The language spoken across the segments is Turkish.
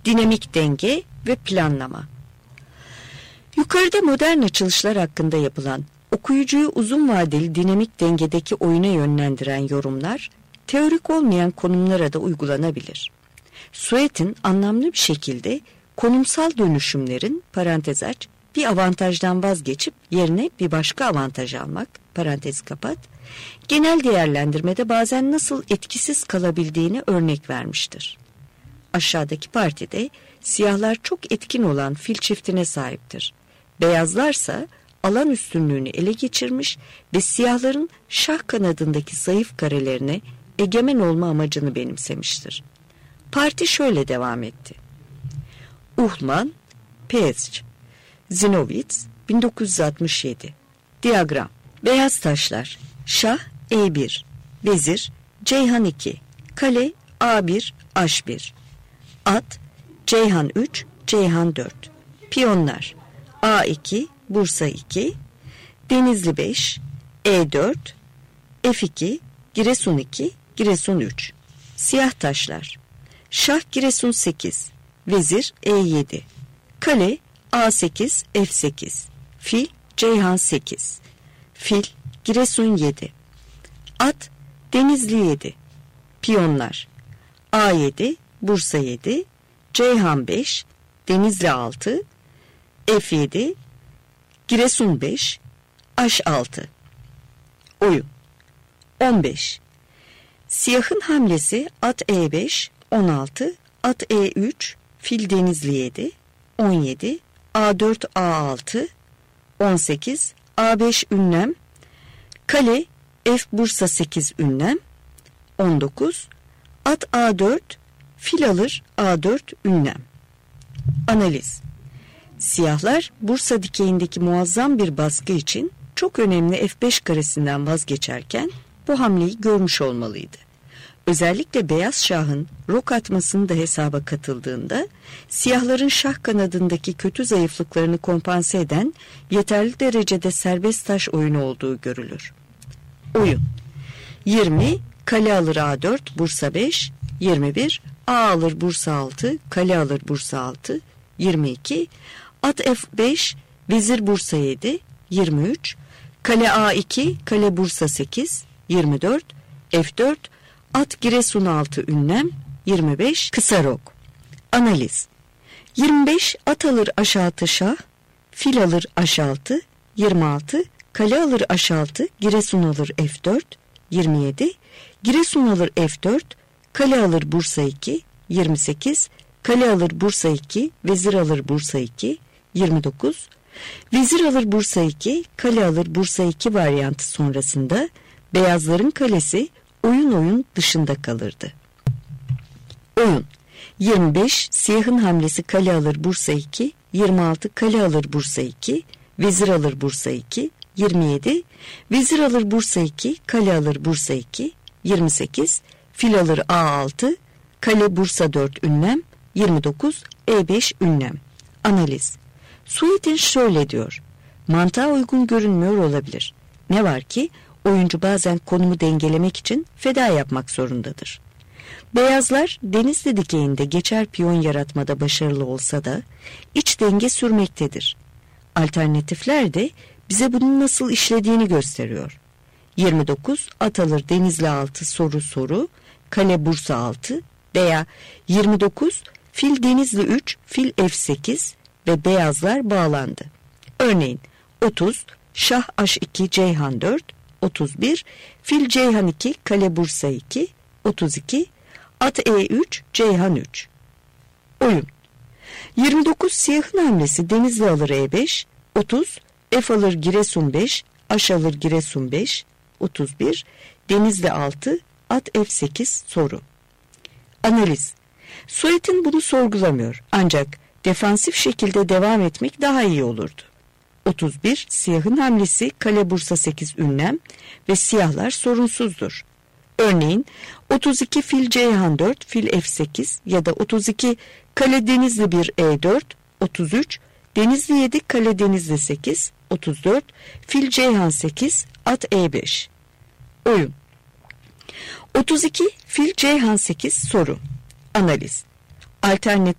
dinamik denge ve planlama. Yukarıda modern açılışlar hakkında yapılan, okuyucuyu uzun vadeli dinamik dengedeki oyuna yönlendiren yorumlar, teorik olmayan konumlara da uygulanabilir. Souhait'in anlamlı bir şekilde konumsal dönüşümlerin, parantez aç, bir avantajdan vazgeçip yerine bir başka avantaj almak, parantez kapat, genel değerlendirmede bazen nasıl etkisiz kalabildiğini örnek vermiştir. Aşağıdaki partide siyahlar çok etkin olan fil çiftine sahiptir. Beyazlarsa alan üstünlüğünü ele geçirmiş ve siyahların şah kanadındaki zayıf karelerine egemen olma amacını benimsemiştir. Parti şöyle devam etti. Uhlmann, Peetsch, Zinovits, 1967. Diyagram. Beyaz taşlar. Şah E1, vezir Ceyhan 2, kale A1, H1. At Ceyhan 3, Ceyhan 4. Piyonlar A2, Bursa 2, Denizli 5, E4, F2, Giresun 2, Giresun 3. Siyah taşlar. Şah Giresun 8, vezir E7, kale A8, F8, fil Ceyhan 8, fil Giresun 7, at Denizli 7, piyonlar A7, Bursa 7, Ceyhan 5, Denizli 6, F7, Giresun 5, H6. Oyun 15. Siyahın hamlesi at E5, 16, at E3, fil Denizli 7, 17, A4, A6, 18, A5 ünlem, kale F Bursa 8 ünlem, 19, at A4, fil alır A4 ünlem. Analiz. Siyahlar Bursa dikeyindeki muazzam bir baskı için çok önemli F5 karesinden vazgeçerken bu hamleyi görmüş olmalıydı. Özellikle beyaz şahın rok atmasını da hesaba katıldığında siyahların şah kanadındaki kötü zayıflıklarını kompanse eden yeterli derecede serbest taş oyunu olduğu görülür. Oyun 20, kale alır A4, Bursa 5, 21, A alır Bursa 6, kale alır Bursa 6, 22, at F5, vezir Bursa 7, 23, kale A2, kale Bursa 8, 24, F4, at Giresun 6 ünlem, 25, kısa rok. Analiz. 25, at alır H6 şah, fil alır H6, 26, kale alır H6, Giresun alır F4, 27, Giresun alır F4, kale alır Bursa 2, 28, kale alır Bursa 2, vezir alır Bursa 2, 29, vezir alır Bursa 2, kale alır Bursa 2 varyantı sonrasında beyazların kalesi oyun dışında kalırdı. Oyun 25, siyahın hamlesi kale alır Bursa 2, 26, kale alır Bursa 2, vezir alır Bursa 2, 27, vezir alır Bursa 2, kale alır Bursa 2, 28, fil alır A6, kale Bursa 4 ünlem, 29, E5 ünlem. Analiz. Souhait'in şöyle diyor. Mantığa uygun görünmüyor olabilir. Ne var ki oyuncu bazen konumu dengelemek için feda yapmak zorundadır. Beyazlar Denizli dikeyinde geçer piyon yaratmada başarılı olsa da iç denge sürmektedir. Alternatifler de bize bunun nasıl işlediğini gösteriyor. 29, at alır Denizli 6 soru, kale Bursa 6 veya 29, fil Denizli 3, fil F8 ve beyazlar bağlandı. Örneğin 30, şah H2 Ceyhan 4, 31, fil Ceyhan 2, kale Bursa 2, 32, at E3, Ceyhan 3. Oyun 29, siyahın hamlesi Denizli alır E5, 30, F alır Giresun 5, H alır Giresun 5, 31, Denizli 6, at F8 soru. Analiz. Souhait'in bunu sorgulamıyor ancak defansif şekilde devam etmek daha iyi olurdu. 31, siyahın hamlesi kale Bursa 8 ünlem ve siyahlar sorunsuzdur. Örneğin 32 fil Ceyhan 4, fil F8 ya da 32 kale Denizli 1 E4, 33 Denizli 7, kale Denizli 8, 34 fil Ceyhan 8, at E5. Oyun 32 fil Ceyhan 8 soru. Analiz. Alternatif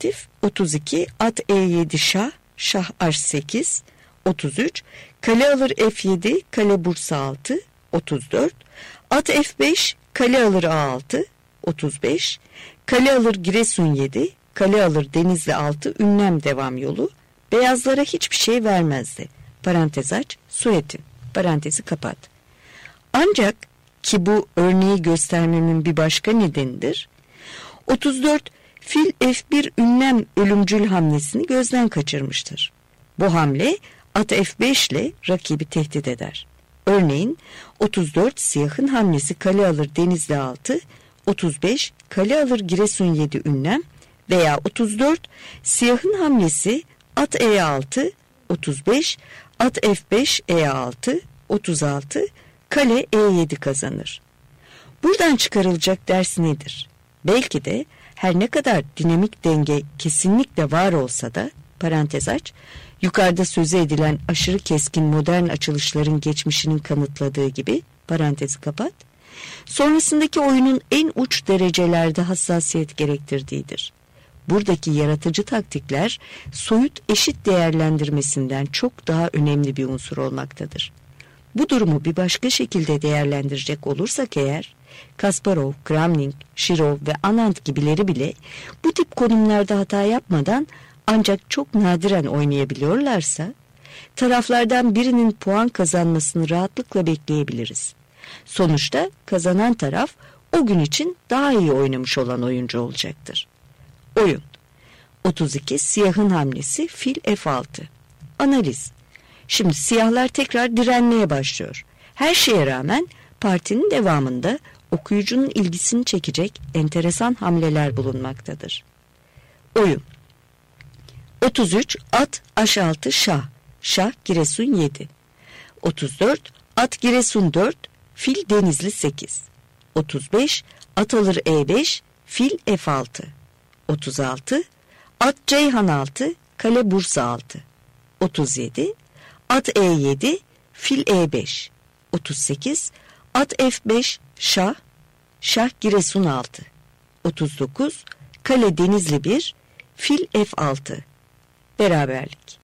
32, at E7 şah, şah H8, 33, kale alır F7, kale Bursa 6, 34, at F5, kale alır A6, 35, kale alır Giresun 7, kale alır Denizli 6, ünlem devam yolu, beyazlara hiçbir şey vermezdi. Parantez aç, Suet'in, parantezi kapat. Ancak ki bu örneği göstermemin bir başka nedenidir. 34, fil F1 ünlem ölümcül hamlesini gözden kaçırmıştır. Bu hamle at F5 ile rakibi tehdit eder. Örneğin 34 siyahın hamlesi kale alır Denizli 6, 35 kale alır Giresun 7 ünlem veya 34 siyahın hamlesi at E6, 35 at F5 E6, 36 kale E7 kazanır. Buradan çıkarılacak ders nedir? Belki de her ne kadar dinamik denge kesinlikle var olsa da, parantez aç, yukarıda sözü edilen aşırı keskin modern açılışların geçmişinin kanıtladığı gibi, parantezi kapat, sonrasındaki oyunun en uç derecelerde hassasiyet gerektirdiğidir. Buradaki yaratıcı taktikler soyut eşit değerlendirmesinden çok daha önemli bir unsur olmaktadır. Bu durumu bir başka şekilde değerlendirecek olursak eğer, Kasparov, Kramnik, Şirov ve Anand gibileri bile bu tip konumlarda hata yapmadan ancak çok nadiren oynayabiliyorlarsa, taraflardan birinin puan kazanmasını rahatlıkla bekleyebiliriz. Sonuçta kazanan taraf o gün için daha iyi oynamış olan oyuncu olacaktır. Oyun 32 siyahın hamlesi fil F6. Analiz. Şimdi siyahlar tekrar direnmeye başlıyor. Her şeye rağmen partinin devamında okuyucunun ilgisini çekecek enteresan hamleler bulunmaktadır. Oyun 33 at H6 şah, şah Giresun 7. 34 at Giresun 4, fil Denizli 8. 35 at alır E5, fil F6. 36 at Ceyhan 6, kale Bursa 6. 37 at E7, fil E5. 38 at F5 şah, şah Giresun 6. 39 kale Denizli 1, fil F6. Beraberlik.